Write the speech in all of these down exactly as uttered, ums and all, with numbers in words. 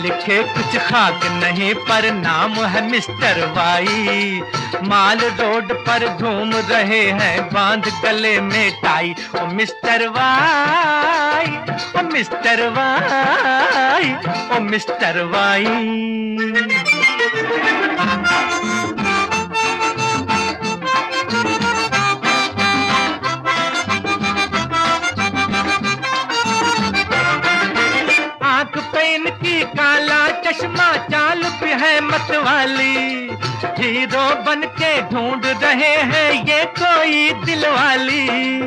लिखे कुछ खाक नहीं पर नाम है मिस्टर वाई। माल रोड पर घूम रहे हैं बांध गले में टाई। ओ मिस्टर वाई, ओ मिस्टर वाई, ओ मिस्टर वाई। इनकी काला चश्मा चाल भी है मतवाली। हीरो बन के ढूंढ रहे हैं ये कोई दिलवाली।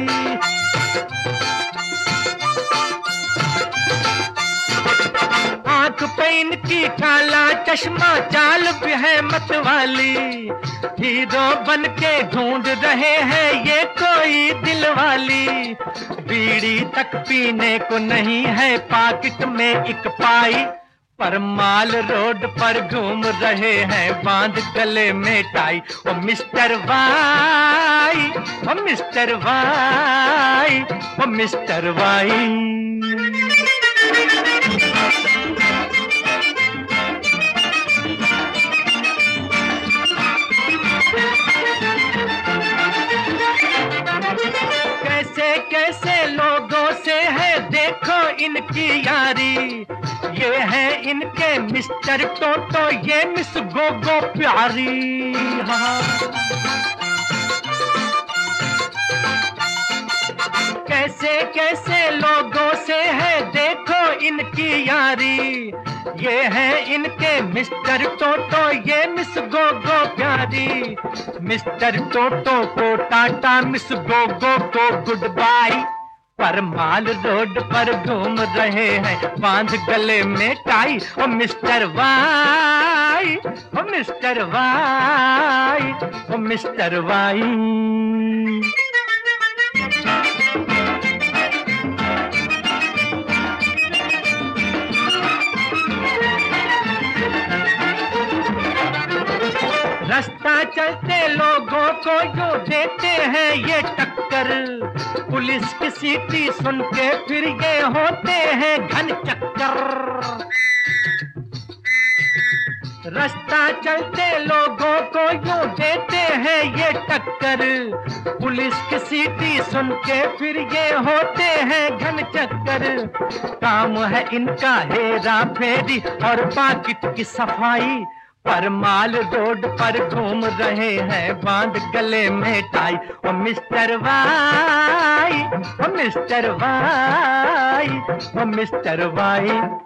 आंख पे इनकी काला चश्मा चाल भी है मतवाली। हीरो बन के ढूंढ रहे हैं ये कोई दिलवाली। बीड़ी तक पीने को नहीं है पाकिट में एक पाई। पर माल रोड पर घूम रहे हैं बांध गले में टाई। ओ मिस्टर वाई, ओ मिस्टर वाई, ओ मिस्टर वाई। कैसे कैसे लोगों से है देखो इनकी यारी। ये है इनके मिस्टर टोटो, ये मिस गोगो प्यारी। हाँ। कैसे कैसे लोगों से है देखो इनकी यारी। ये है इनके मिस्टर टोटो, ये मिस गोगो प्यारी। मिस्टर टोटो को टाटा, मिस गोगो को गुड बाय। पर माल रोड पर घूम रहे हैं बांध गले में टाई। ओ मिस्टर वाई, ओ मिस्टर वाई, ओ मिस्टर वाई। रास्ता चलते लोगों को जो देते हैं ये टक्कर। पुलिस की सीटी सुन के फिर ये होते हैं घन चक्कर। रास्ता चलते लोगों को यूं देते हैं ये टक्कर। पुलिस की सीटी सुन के फिर ये होते हैं घन चक्कर। काम है इनका हेरा फेरी और पाकिट की सफाई। पर माल रोड पर घूम रहे हैं बांध गले में टाई। ओ मिस्टर वाई, ओ मिस्टर वाई, ओ मिस्टर वाई।